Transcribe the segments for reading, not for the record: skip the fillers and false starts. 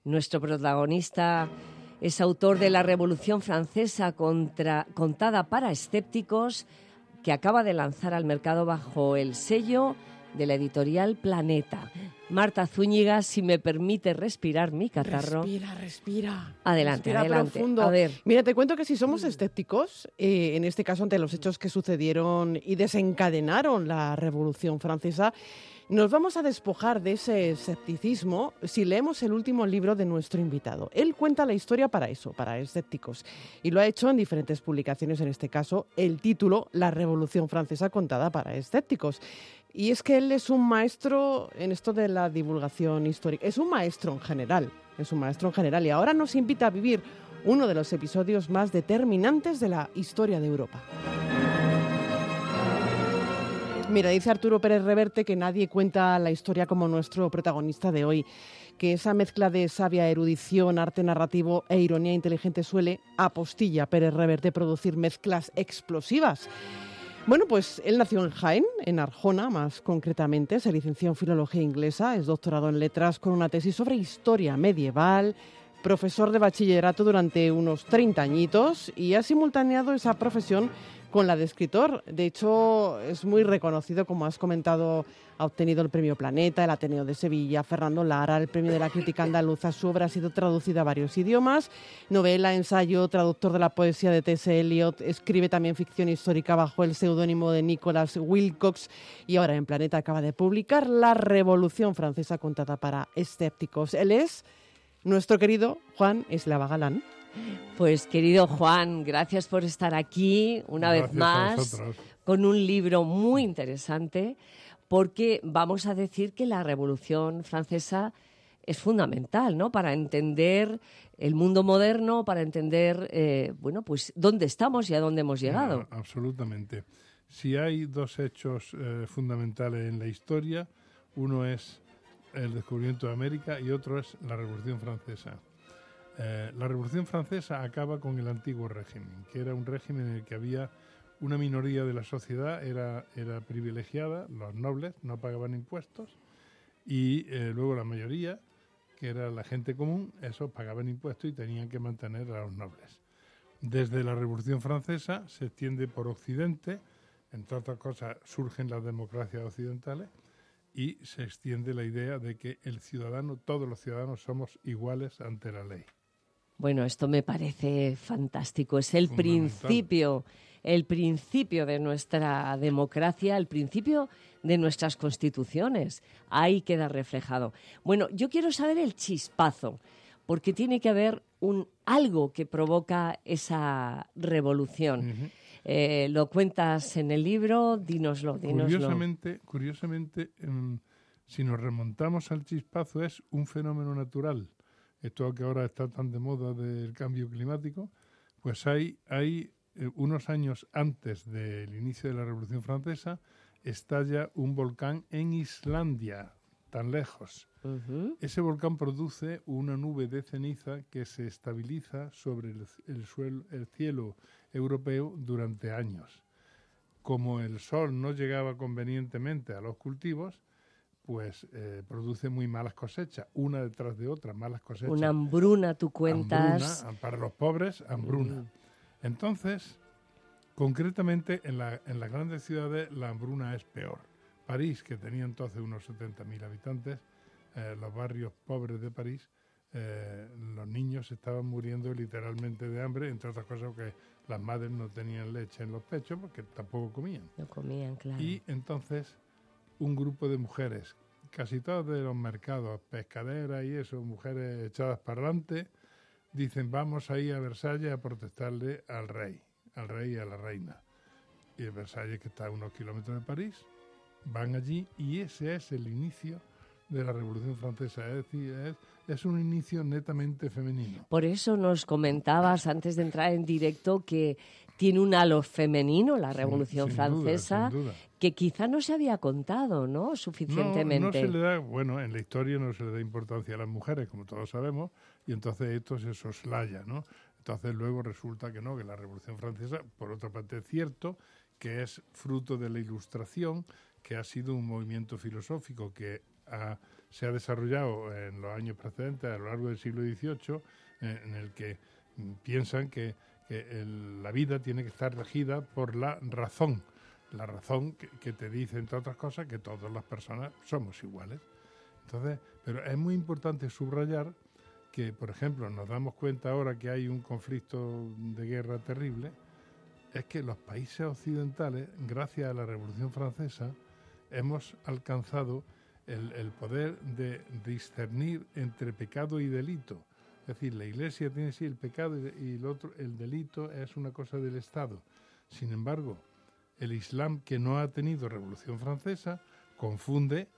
Nuestro protagonista es autor de La Revolución Francesa contada para escépticos, que acaba de lanzar al mercado bajo el sello de la editorial Planeta. Marta Zúñiga, si me permite respirar mi catarro. Respira. Adelante, Respira adelante. profundo. A ver. Mira, te cuento que si somos escépticos, en este caso ante los hechos que sucedieron y desencadenaron la Revolución Francesa, nos vamos a despojar de ese escepticismo si leemos el último libro de nuestro invitado. Él cuenta la historia para eso, para escépticos, y lo ha hecho en diferentes publicaciones, en este caso el título La Revolución Francesa contada para escépticos. Y es que él es un maestro en esto de la divulgación histórica, es un maestro en general, y ahora nos invita a vivir uno de los episodios más determinantes de la historia de Europa. Mira, dice Arturo Pérez Reverte que nadie cuenta la historia como nuestro protagonista de hoy, que esa mezcla de sabia erudición, arte narrativo e ironía inteligente suele, apostilla Pérez Reverte, producir mezclas explosivas. Bueno, pues él nació en Jaén, en Arjona más concretamente, se licenció en Filología Inglesa, es doctorado en Letras con una tesis sobre historia medieval, profesor de bachillerato durante unos 30 añitos y ha simultaneado esa profesión con la de escritor. De hecho, es muy reconocido, como has comentado, ha obtenido el Premio Planeta, el Ateneo de Sevilla, Fernando Lara, el Premio de la Crítica Andaluza. Su obra ha sido traducida a varios idiomas, novela, ensayo, traductor de la poesía de T.S. Eliot, escribe también ficción histórica bajo el seudónimo de Nicholas Wilcox y ahora en Planeta acaba de publicar La Revolución Francesa contada para escépticos. Él es nuestro querido Juan Eslava Galán. Pues querido Juan, gracias por estar aquí una vez más con un libro muy interesante, porque vamos a decir que la Revolución Francesa es fundamental, ¿no?, para entender el mundo moderno, para entender bueno, pues dónde estamos y a dónde hemos llegado. Absolutamente. Si hay dos hechos fundamentales en la historia, uno es el descubrimiento de América y otro es la Revolución Francesa. La Revolución Francesa acaba con el antiguo régimen, que era un régimen en el que había una minoría de la sociedad, era privilegiada, los nobles no pagaban impuestos, y luego la mayoría, que era la gente común, esos pagaban impuestos y tenían que mantener a los nobles. Desde la Revolución Francesa se extiende por Occidente, entre otras cosas surgen las democracias occidentales, y se extiende la idea de que el ciudadano, todos los ciudadanos somos iguales ante la ley. Bueno, esto me parece fantástico. Es el principio de nuestra democracia, el principio de nuestras constituciones. Ahí queda reflejado. Bueno, yo quiero saber el chispazo, porque tiene que haber algo que provoca esa revolución. Uh-huh. Lo cuentas en el libro, dínoslo. Curiosamente, si nos remontamos al chispazo, es un fenómeno natural. Esto que ahora está tan de moda del cambio climático, pues hay unos años antes del inicio de la Revolución Francesa, estalla un volcán en Islandia, tan lejos. Uh-huh. Ese volcán produce una nube de ceniza que se estabiliza sobre el cielo europeo durante años. Como el sol no llegaba convenientemente a los cultivos, pues produce muy malas cosechas, una detrás de otra, malas cosechas. Una hambruna, tú cuentas. Hambruna, para los pobres, hambruna. Entonces, concretamente en las grandes ciudades la hambruna es peor. París, que tenía entonces unos 70.000 habitantes, los barrios pobres de París, los niños estaban muriendo literalmente de hambre, entre otras cosas porque las madres no tenían leche en los pechos porque tampoco comían. No comían, claro. Y entonces un grupo de mujeres, casi todas de los mercados, pescaderas y eso, mujeres echadas para adelante, dicen vamos a ir a Versalles a protestarle al rey y a la reina. Y el Versalles, que está a unos kilómetros de París, van allí y ese es el inicio de la Revolución Francesa, es decir, es un inicio netamente femenino. Por eso nos comentabas antes de entrar en directo que tiene un halo femenino la Revolución Francesa, sin duda. Que quizá no se había contado, ¿no?, suficientemente. No se le da, bueno, en la historia no se le da importancia a las mujeres, como todos sabemos, y entonces esto se soslaya, ¿no? Entonces luego resulta que no, que la Revolución Francesa, por otra parte, es cierto que es fruto de la Ilustración, que ha sido un movimiento filosófico que ha se ha desarrollado en los años precedentes, a lo largo del siglo XVIII, en el que piensan que la vida tiene que estar regida por la razón que te dice, entre otras cosas, que todas las personas somos iguales. Entonces, pero es muy importante subrayar que, por ejemplo, nos damos cuenta ahora que hay un conflicto de guerra terrible, es que los países occidentales, gracias a la Revolución Francesa, hemos alcanzado el poder de discernir entre pecado y delito. Es decir, la Iglesia tiene sí el pecado y el otro, el delito, es una cosa del Estado. Sin embargo, el Islam, que no ha tenido Revolución Francesa, confunde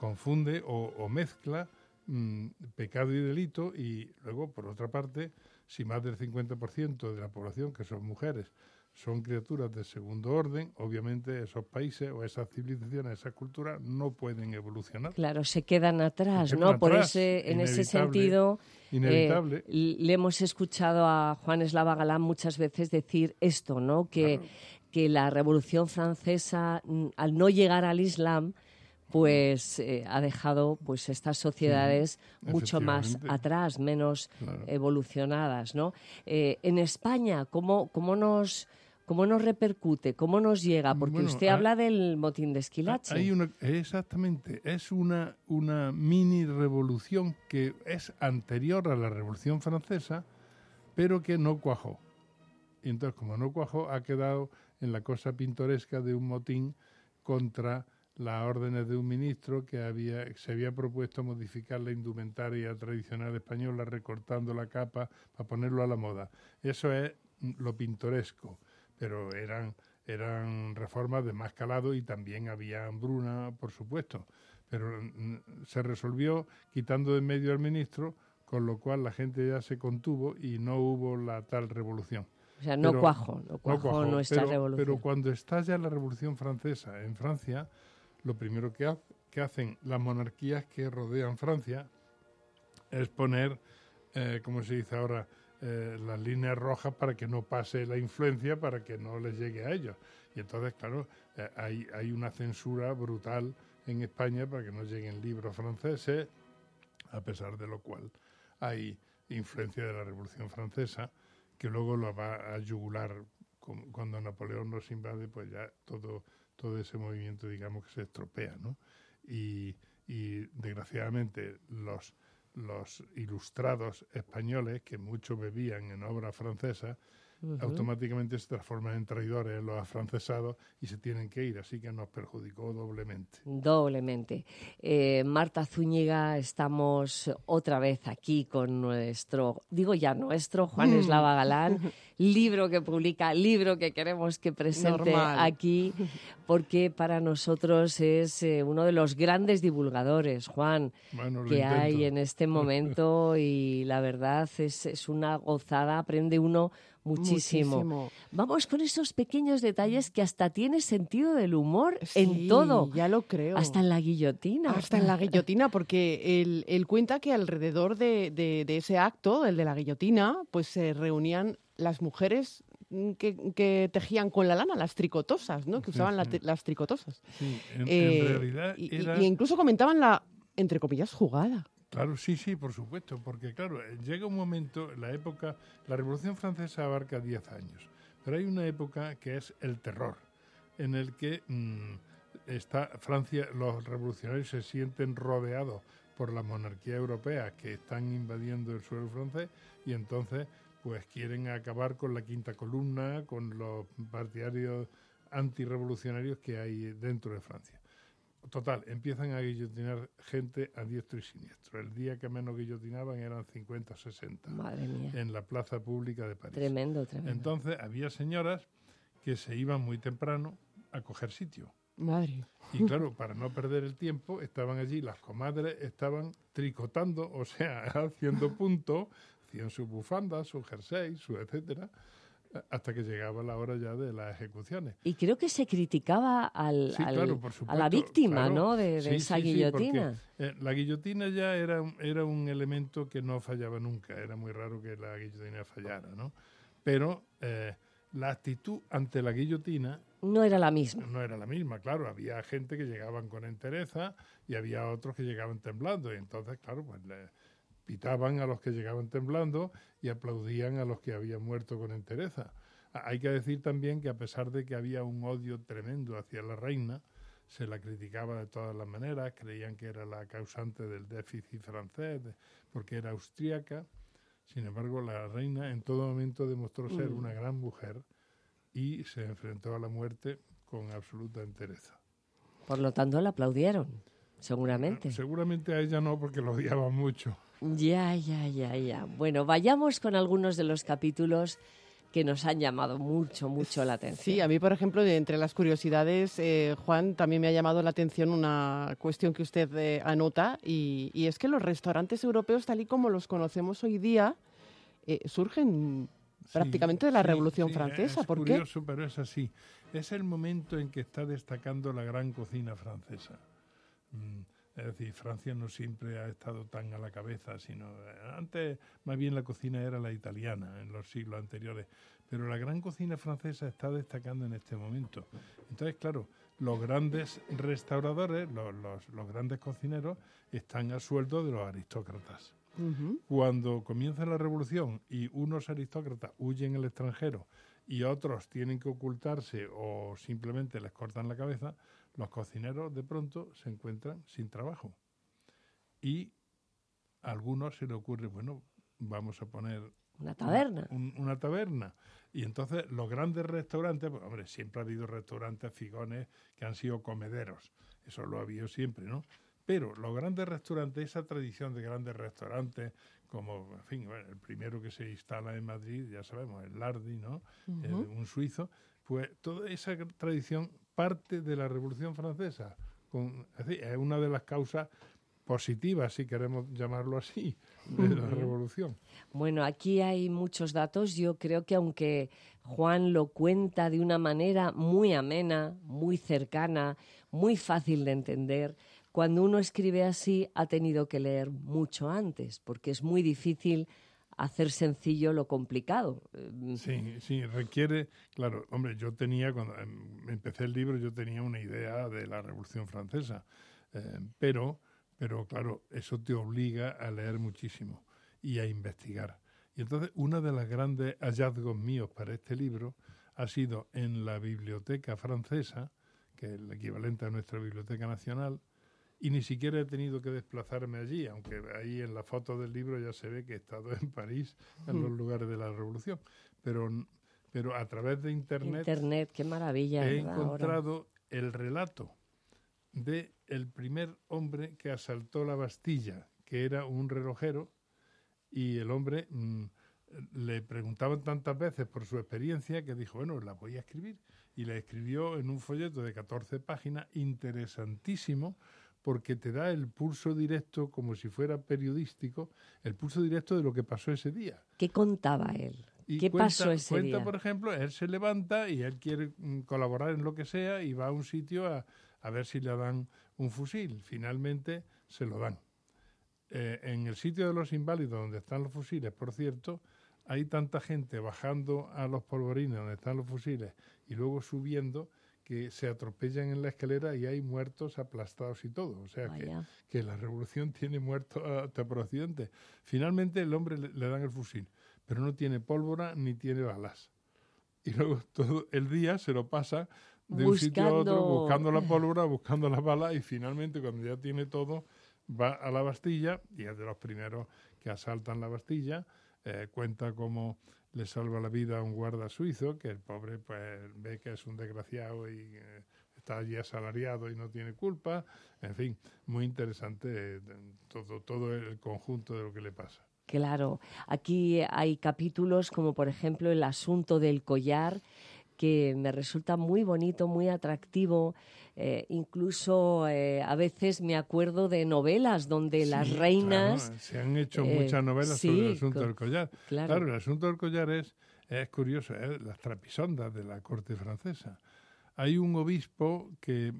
o mezcla pecado y delito, y luego, por otra parte, si más del 50% de la población, que son mujeres, son criaturas de segundo orden, obviamente esos países o esas civilizaciones, esas culturas no pueden evolucionar. Claro, se quedan atrás, ¿no? Por en ese sentido, inevitable. Le hemos escuchado a Juan Eslava Galán muchas veces decir esto, ¿no? Que la Revolución Francesa, al no llegar al Islam, pues ha dejado pues estas sociedades mucho más atrás, menos evolucionadas, ¿no? En España, ¿cómo nos repercute? ¿Cómo nos llega? Porque usted habla del motín de Esquilache. Exactamente. Es una mini revolución que es anterior a la Revolución Francesa, pero que no cuajó. Y entonces, como no cuajó, ha quedado en la cosa pintoresca de un motín contra las órdenes de un ministro que se había propuesto modificar la indumentaria tradicional española, recortando la capa para ponerlo a la moda. Eso es lo pintoresco, pero eran reformas de más calado y también había hambruna, por supuesto. Pero se resolvió quitando de en medio al ministro, con lo cual la gente ya se contuvo y no hubo la tal revolución. O sea, no cuajó nuestra revolución. Pero cuando estalla la Revolución Francesa en Francia, lo primero que hacen las monarquías que rodean Francia es poner, como se dice ahora, las líneas rojas para que no pase la influencia, para que no les llegue a ellos. Y entonces, claro, hay una censura brutal en España para que no lleguen libros franceses, a pesar de lo cual hay influencia de la Revolución Francesa, que luego lo va a yugular cuando Napoleón nos invade, pues ya todo ese movimiento, digamos, que se estropea, ¿no? Y desgraciadamente los ilustrados españoles, que mucho bebían en obras francesas, automáticamente se transforman en traidores los afrancesados y se tienen que ir, así que nos perjudicó doblemente. Doblemente. Marta Zúñiga, estamos otra vez aquí con nuestro Juan Eslava Galán, libro que publica, libro que queremos que presente aquí, porque para nosotros es uno de los grandes divulgadores, Juan, que hay en este momento, y la verdad es una gozada, aprende uno muchísimo. Vamos con esos pequeños detalles que hasta tiene sentido del humor en todo. Ya lo creo. Hasta en la guillotina. Hasta en la guillotina, porque él cuenta que alrededor de ese acto, el de la guillotina, pues se reunían las mujeres que tejían con la lana, las tricotosas, ¿no? Que usaban las tricotosas. Sí, en realidad y incluso comentaban la, entre comillas, jugada. Claro, sí, por supuesto, porque claro, llega un momento, la Revolución Francesa abarca 10 años, pero hay una época que es el terror, en el que está Francia, los revolucionarios se sienten rodeados por la monarquía europea que están invadiendo el suelo francés, y entonces pues quieren acabar con la quinta columna, con los partidarios antirrevolucionarios que hay dentro de Francia. Total, empiezan a guillotinar gente a diestro y siniestro. El día que menos guillotinaban eran 50 o 60. Madre mía. En la plaza pública de París. Tremendo. Entonces había señoras que se iban muy temprano a coger sitio. Madre. Y claro, para no perder el tiempo, estaban allí, las comadres estaban tricotando, o sea, haciendo punto, hacían sus bufandas, sus jerseys, su etcétera, hasta que llegaba la hora ya de las ejecuciones. Y creo que se criticaba a la víctima, claro, ¿no? de esa guillotina. Porque, la guillotina ya era un elemento que no fallaba nunca. Era muy raro que la guillotina fallara, ¿no? Pero la actitud ante la guillotina no era la misma. No era la misma, claro. Había gente que llegaban con entereza y había otros que llegaban temblando. Y entonces, claro, pues le pitaban a los que llegaban temblando y aplaudían a los que habían muerto con entereza. Hay que decir también que a pesar de que había un odio tremendo hacia la reina, se la criticaba de todas las maneras, creían que era la causante del déficit francés, porque era austríaca. Sin embargo, la reina en todo momento demostró ser una gran mujer y se enfrentó a la muerte con absoluta entereza. Por lo tanto, la aplaudieron, seguramente. Seguramente a ella no, porque lo odiaban mucho. Ya. Bueno, vayamos con algunos de los capítulos que nos han llamado mucho la atención. Sí, a mí, por ejemplo, de entre las curiosidades, Juan, también me ha llamado la atención una cuestión que usted anota, y es que los restaurantes europeos, tal y como los conocemos hoy día, surgen prácticamente de la Revolución Francesa. ¿Por qué? Es curioso, pero es así. Es el momento en que está destacando la gran cocina francesa. Es decir, Francia no siempre ha estado tan a la cabeza, sino antes más bien la cocina era la italiana en los siglos anteriores, pero la gran cocina francesa está destacando en este momento. Entonces, claro, los grandes restauradores, los grandes cocineros, están a sueldo de los aristócratas. Uh-huh. Cuando comienza la revolución y unos aristócratas huyen al extranjero y otros tienen que ocultarse o simplemente les cortan la cabeza, los cocineros de pronto se encuentran sin trabajo. Y a algunos se le ocurre, bueno, vamos a poner una taberna. Una taberna. Y entonces los grandes restaurantes, pues, hombre, siempre ha habido restaurantes figones que han sido comederos. Eso lo ha habido siempre, ¿no? Pero los grandes restaurantes, esa tradición de grandes restaurantes, como, en fin, bueno, el primero que se instala en Madrid, ya sabemos, el Lardi, ¿no? Uh-huh. Un suizo, pues toda esa tradición parte de la Revolución Francesa. Es decir, es una de las causas positivas, si queremos llamarlo así, de la Revolución. Bueno, aquí hay muchos datos. Yo creo que aunque Juan lo cuenta de una manera muy amena, muy cercana, muy fácil de entender, cuando uno escribe así ha tenido que leer mucho antes, porque es muy difícil hacer sencillo lo complicado. Sí, requiere, claro, hombre, yo tenía, cuando empecé el libro, yo tenía una idea de la Revolución Francesa, pero claro, eso te obliga a leer muchísimo y a investigar. Y entonces, uno de los grandes hallazgos míos para este libro ha sido en la Biblioteca Francesa, que es el equivalente a nuestra Biblioteca Nacional, y ni siquiera he tenido que desplazarme allí, aunque ahí en la foto del libro ya se ve que he estado en París, en los lugares de la Revolución. Pero a través de Internet qué maravilla, he ¿verdad? encontrado Ahora el relato de el primer hombre que asaltó la Bastilla, que era un relojero, y el hombre le preguntaban tantas veces por su experiencia que dijo, bueno, la voy a escribir. Y la escribió en un folleto de 14 páginas, interesantísimo, porque te da el pulso directo, como si fuera periodístico, el pulso directo de lo que pasó ese día. ¿Qué contaba él? Y ¿Qué pasó ese día? Cuenta, por ejemplo, él se levanta y él quiere colaborar en lo que sea y va a un sitio a ver si le dan un fusil. Finalmente se lo dan. En el sitio de los inválidos, donde están los fusiles, por cierto, hay tanta gente bajando a los polvorines donde están los fusiles y luego subiendo que se atropellan en la escalera y hay muertos aplastados y todo. O sea que la revolución tiene muertos hasta por accidente. Finalmente el hombre le dan el fusil, pero no tiene pólvora ni tiene balas. Y luego todo el día se lo pasa de un sitio a otro buscando la pólvora, buscando las balas, y finalmente cuando ya tiene todo va a la Bastilla y es de los primeros que asaltan la Bastilla. Cuenta cómo le salva la vida a un guarda suizo, que el pobre pues ve que es un desgraciado y está allí asalariado y no tiene culpa. En fin, muy interesante todo el conjunto de lo que le pasa. Claro, aquí hay capítulos como por ejemplo el asunto del collar, que me resulta muy bonito, muy atractivo. Incluso a veces me acuerdo de novelas donde las reinas... Claro, se han hecho muchas novelas sobre el asunto del collar. Claro, el asunto del collar es curioso, las trapisondas de la corte francesa. Hay un obispo que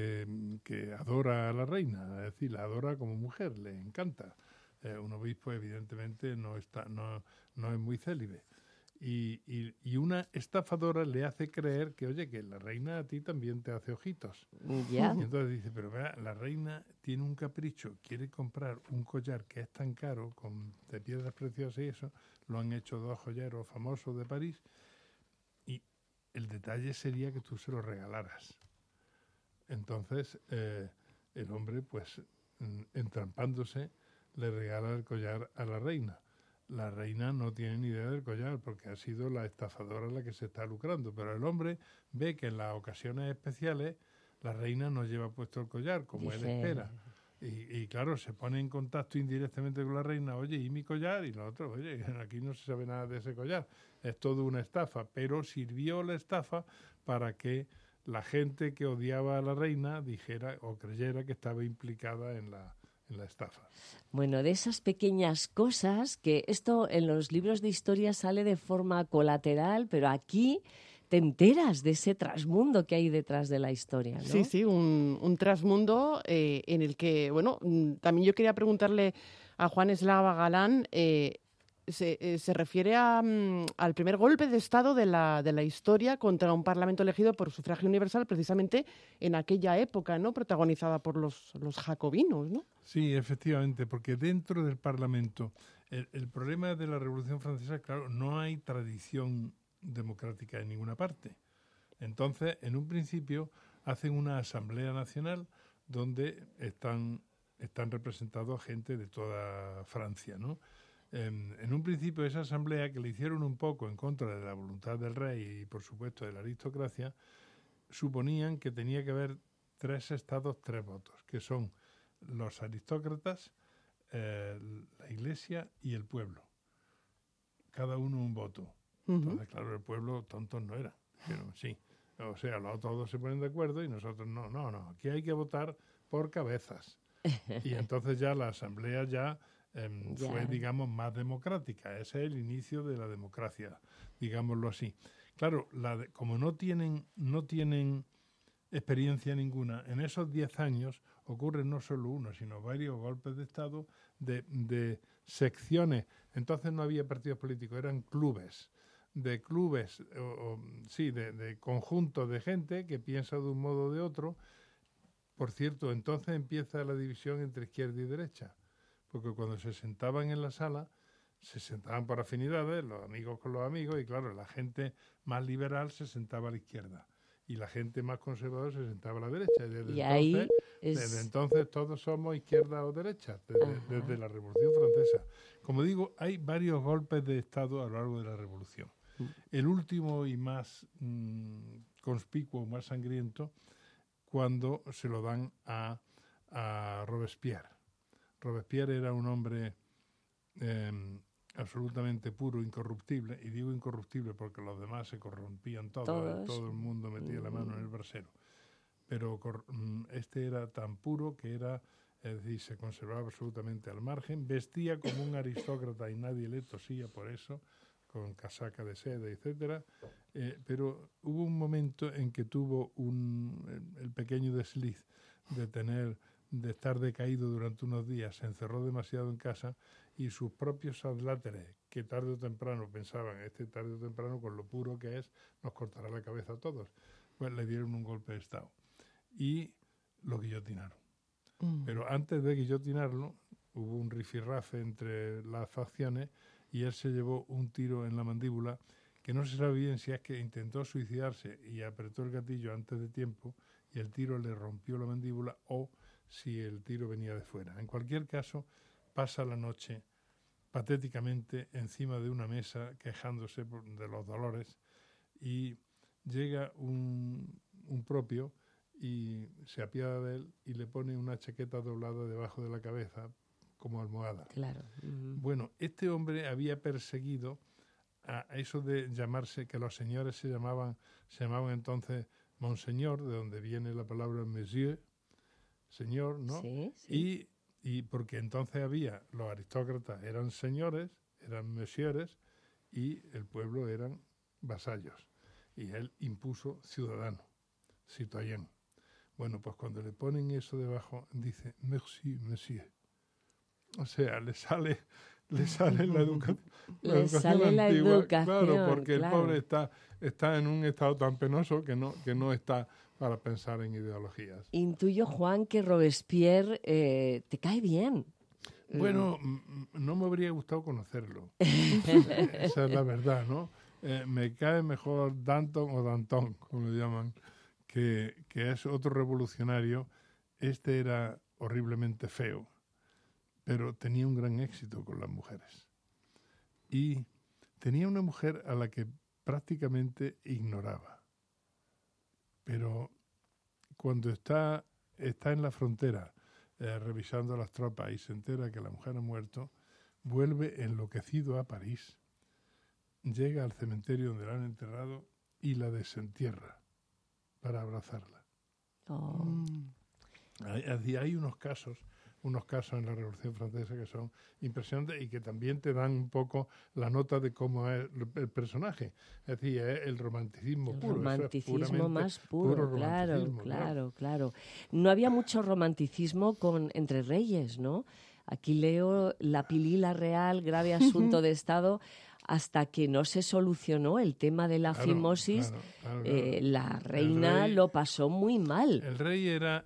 adora a la reina, es decir, la adora como mujer, le encanta. Un obispo evidentemente no es muy célibe. Y una estafadora le hace creer que, oye, que la reina a ti también te hace ojitos. Ya. Y entonces dice, pero vea, la reina tiene un capricho, quiere comprar un collar que es tan caro, de piedras preciosas y eso, lo han hecho dos joyeros famosos de París, y el detalle sería que tú se lo regalaras. Entonces, el hombre, pues, entrampándose, le regala el collar a la reina. La reina no tiene ni idea del collar porque ha sido la estafadora la que se está lucrando, pero el hombre ve que en las ocasiones especiales la reina no lleva puesto el collar, como él espera. Y claro, se pone en contacto indirectamente con la reina, oye, ¿y mi collar? Y nosotros, oye, aquí no se sabe nada de ese collar. Es todo una estafa, pero sirvió la estafa para que la gente que odiaba a la reina dijera o creyera que estaba implicada en la estafa. Bueno, de esas pequeñas cosas, que esto en los libros de historia sale de forma colateral, pero aquí te enteras de ese trasmundo que hay detrás de la historia, ¿no? Sí, sí, un trasmundo en el que, bueno, también yo quería preguntarle a Juan Eslava Galán, se refiere al primer golpe de Estado de la historia contra un Parlamento elegido por sufragio universal, precisamente en aquella época, ¿no? Protagonizada por los jacobinos, ¿no? Sí, efectivamente, porque dentro del Parlamento, el problema de la Revolución Francesa, claro, no hay tradición democrática en ninguna parte. Entonces, en un principio, hacen una Asamblea Nacional donde están representados gente de toda Francia, ¿no? En un principio, esa asamblea, que le hicieron un poco en contra de la voluntad del rey y, por supuesto, de la aristocracia, suponían que tenía que haber 3 estados, 3 votos, que son los aristócratas, la iglesia y el pueblo. Cada uno un voto. Entonces, claro, el pueblo tontos no era, pero sí. O sea, los otros dos se ponen de acuerdo y nosotros no. Aquí hay que votar por cabezas. Y entonces ya la asamblea ya fue, digamos, más democrática. Ese es el inicio de la democracia, digámoslo así. Claro, como no tienen experiencia ninguna, en esos 10 años ocurren no solo uno, sino varios golpes de Estado de secciones. Entonces no había partidos políticos, eran clubes. De clubes, de conjuntos de gente que piensa de un modo o de otro. Por cierto, entonces empieza la división entre izquierda y derecha, porque cuando se sentaban en la sala, se sentaban por afinidades, los amigos con los amigos, y claro, la gente más liberal se sentaba a la izquierda, y la gente más conservadora se sentaba a la derecha. Desde entonces todos somos izquierda o derecha, desde la Revolución Francesa. Como digo, hay varios golpes de Estado a lo largo de la Revolución. El último y más conspicuo, más sangriento, cuando se lo dan a Robespierre. Robespierre era un hombre absolutamente puro, incorruptible, y digo incorruptible porque los demás se corrompían todos. Todo el mundo metía la mano en el brasero. Pero este era tan puro que es decir, se conservaba absolutamente al margen, vestía como un aristócrata y nadie le tosía por eso, con casaca de seda, etcétera, pero hubo un momento en que tuvo el pequeño desliz de estar decaído durante unos días, se encerró demasiado en casa y sus propios adláteres, que tarde o temprano pensaban, tarde o temprano, con lo puro que es, nos cortará la cabeza a todos, pues le dieron un golpe de Estado y lo guillotinaron. Pero antes de guillotinarlo, hubo un rifirrafe entre las facciones y él se llevó un tiro en la mandíbula, que no se sabe bien si es que intentó suicidarse y apretó el gatillo antes de tiempo y el tiro le rompió la mandíbula, o si el tiro venía de fuera. En cualquier caso, pasa la noche patéticamente encima de una mesa quejándose de los dolores, y llega un propio y se apiada de él y le pone una chaqueta doblada debajo de la cabeza como almohada. Claro. Bueno, este hombre había perseguido a eso de llamarse, que los señores se llamaban entonces Monseñor, de donde viene la palabra Monsieur, señor, ¿no? Sí. Y porque entonces los aristócratas eran señores, eran monsieurs, y el pueblo eran vasallos. Y él impuso ciudadano, citoyen. Bueno, pues cuando le ponen eso debajo, dice, merci, monsieur. O sea, le le sale la educación. Le sale la antigua, educación, claro, porque claro. el pobre está en un estado tan penoso que no está para pensar en ideologías. Intuyo, Juan, que Robespierre te cae bien. Bueno, no me habría gustado conocerlo. Esa es la verdad, ¿no? Me cae mejor Danton o Danton, como lo llaman, que es otro revolucionario. Este era horriblemente feo, pero tenía un gran éxito con las mujeres. Y tenía una mujer a la que prácticamente ignoraba. Pero cuando está en la frontera revisando las tropas y se entera que la mujer ha muerto, vuelve enloquecido a París, llega al cementerio donde la han enterrado y la desentierra para abrazarla. Oh. Hay unos casos en la Revolución Francesa que son impresionantes y que también te dan un poco la nota de cómo es el personaje. Es decir, es el romanticismo puro. Romanticismo más puro, romanticismo, claro. No había mucho romanticismo entre reyes, ¿no? Aquí leo la pilila real, grave asunto de Estado, hasta que no se solucionó el tema de la fimosis, claro. la reina lo pasó muy mal. El rey era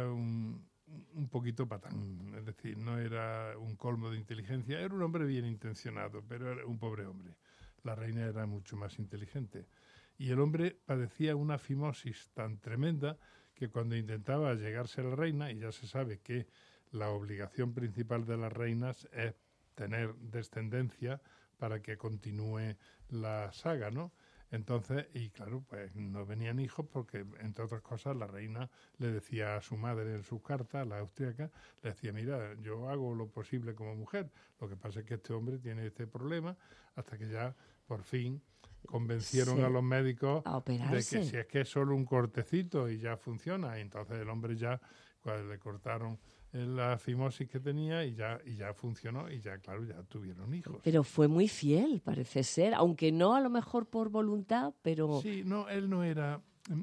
un poquito patán, es decir, no era un colmo de inteligencia, era un hombre bien intencionado, pero era un pobre hombre. La reina era mucho más inteligente. Y el hombre padecía una fimosis tan tremenda que cuando intentaba llegarse a la reina, y ya se sabe que la obligación principal de las reinas es tener descendencia para que continúe la saga, ¿no? Entonces, y claro, pues no venían hijos porque, entre otras cosas, la reina le decía a su madre en su carta, la austríaca, le decía, mira, yo hago lo posible como mujer, lo que pasa es que este hombre tiene este problema, hasta que ya, por fin, convencieron a los médicos de que si es que es solo un cortecito y ya funciona, y entonces el hombre ya, pues, le cortaron la fimosis que tenía y ya funcionó y ya, claro, ya tuvieron hijos. Pero fue muy fiel, parece ser, aunque no a lo mejor por voluntad, pero... Sí, no, él no era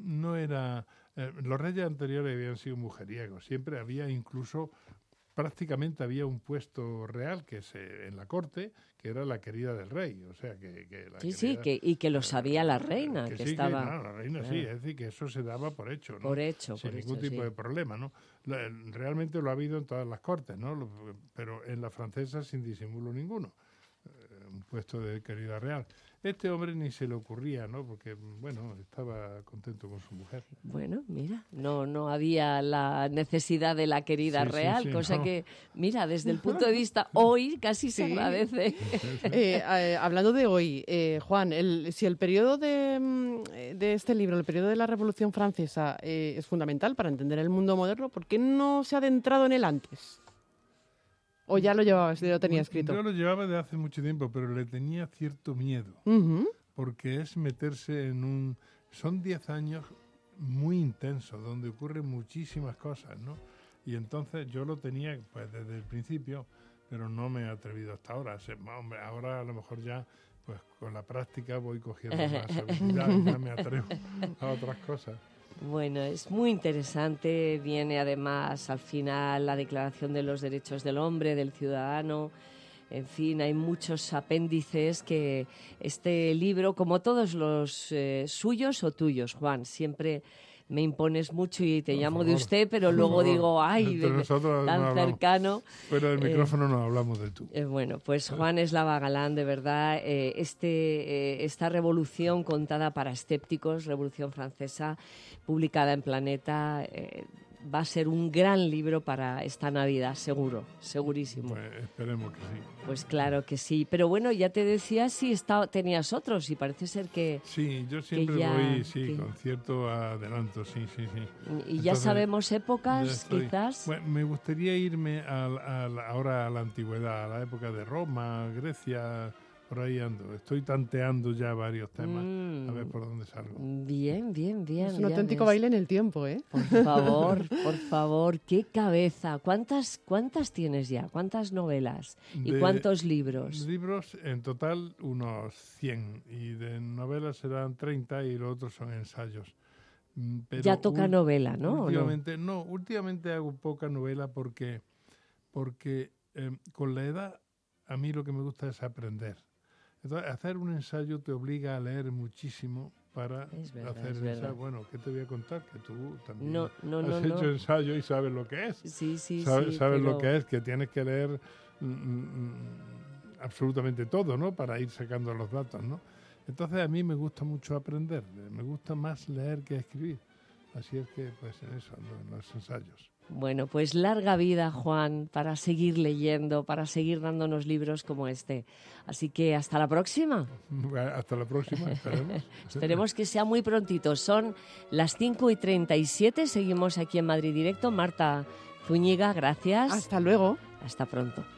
los reyes anteriores habían sido mujeriegos, siempre había incluso... Prácticamente había un puesto real que en la corte, que era la querida del rey, o sea que la y que lo sabía la reina, que estaba... la reina sí, es decir, que eso se daba por hecho, ¿no? Sin ningún tipo de problema, ¿no? Realmente lo ha habido en todas las cortes, ¿no? Pero en la francesa sin disimulo ninguno, un puesto de querida real. Este hombre ni se le ocurría, ¿no? Porque, bueno, estaba contento con su mujer. Bueno, mira, no había la necesidad de la querida real, cosa que, mira, desde el punto de vista hoy casi se agradece. Hablando de hoy, Juan, si el periodo de este libro, el periodo de la Revolución Francesa, es fundamental para entender el mundo moderno, ¿por qué no se ha adentrado en él antes? ¿O ya lo llevabas, lo tenía escrito? Yo lo llevaba de hace mucho tiempo, pero le tenía cierto miedo. Porque es meterse son 10 años muy intensos, donde ocurren muchísimas cosas, ¿no? Y entonces yo lo tenía pues desde el principio, pero no me he atrevido hasta ahora. Hombre, ahora a lo mejor ya, pues con la práctica voy cogiendo más seguridad y ya me atrevo a otras cosas. Bueno, es muy interesante. Viene además al final la Declaración de los Derechos del Hombre, del Ciudadano. En fin, hay muchos apéndices que este libro, como todos los suyos o tuyos, Juan, siempre me impones mucho y te llamo de usted, pero luego digo, ay, tan cercano. Fuera del micrófono no hablamos de tú. Bueno, pues Juan Eslava Galán, de verdad, esta revolución contada para escépticos, Revolución Francesa, publicada en Planeta, va a ser un gran libro para esta Navidad, seguro, segurísimo. Pues esperemos que sí. Pues claro que sí. Pero bueno, ya te decía si tenías otros y parece ser que... Sí, yo siempre voy con cierto adelanto, sí. Y entonces, ya sabemos épocas, quizás. Bueno, me gustaría irme ahora a la antigüedad, a la época de Roma, Grecia... Por ahí ando. Estoy tanteando ya varios temas. A ver por dónde salgo. Bien. Es un auténtico baile en el tiempo, ¿eh? Por favor, qué cabeza. ¿Cuántas tienes ya? ¿Cuántas novelas? ¿Y cuántos libros? Libros, en total, unos 100. Y de novelas serán 30 y los otros son ensayos. Pero ya toca novela, ¿no? Últimamente hago poca novela porque con la edad a mí lo que me gusta es aprender. Entonces, hacer un ensayo te obliga a leer muchísimo para hacer el ensayo. Bueno, ¿qué te voy a contar? Que tú también has hecho ensayo y sabes lo que es. Sí, sabes lo que es, que tienes que leer absolutamente todo, ¿no? Para ir sacando los datos, ¿no? Entonces, a mí me gusta mucho aprender. Me gusta más leer que escribir. Así es que, pues, en eso, en los ensayos. Bueno, pues larga vida, Juan, para seguir leyendo, para seguir dándonos libros como este. Así que hasta la próxima. Hasta la próxima, esperemos. Esperemos que sea muy prontito. Son las 5:37, seguimos aquí en Madrid Directo. Marta Zúñiga, gracias. Hasta luego. Hasta pronto.